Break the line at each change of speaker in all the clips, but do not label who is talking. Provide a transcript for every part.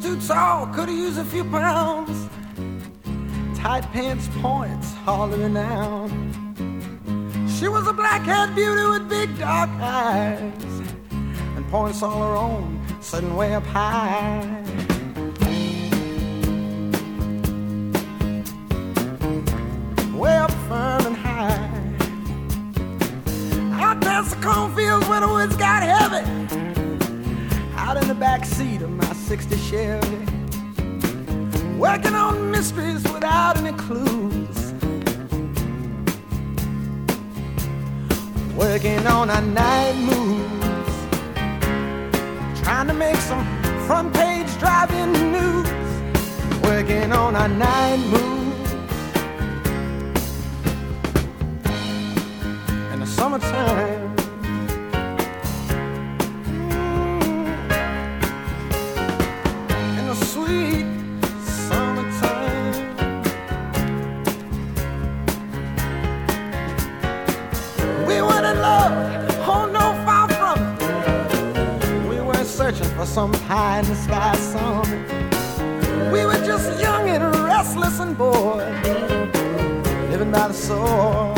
too tall, could've used a few pounds. Tight pants points, hardly renowned. She was a black-haired beauty with big dark eyes and points all her own, sitting way up high. Way up firm and high. Out past the cornfields where the woods got heavy. Out in the back seat of my '60 Chevy, working on mysteries without any clues, working on our night moves, trying to make some front page driving news, working on our night moves. In the summertime, sweet summertime. We weren't in love, oh no, far from it. We weren't searching for some pie in the sky summit. We were just young and restless and bored, living by the sword.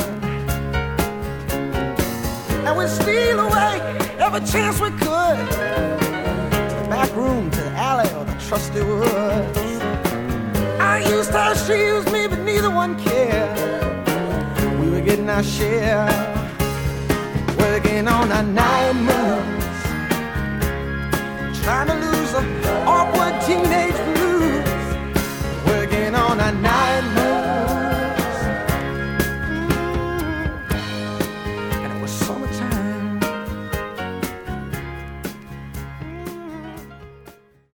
And we'd steal away every chance we could, to the back room, to the alley, or the trusty woods. I used her, she used me, but neither one cared. We were getting our share, working on our night moves, trying to lose the awkward teenage blues, working on our night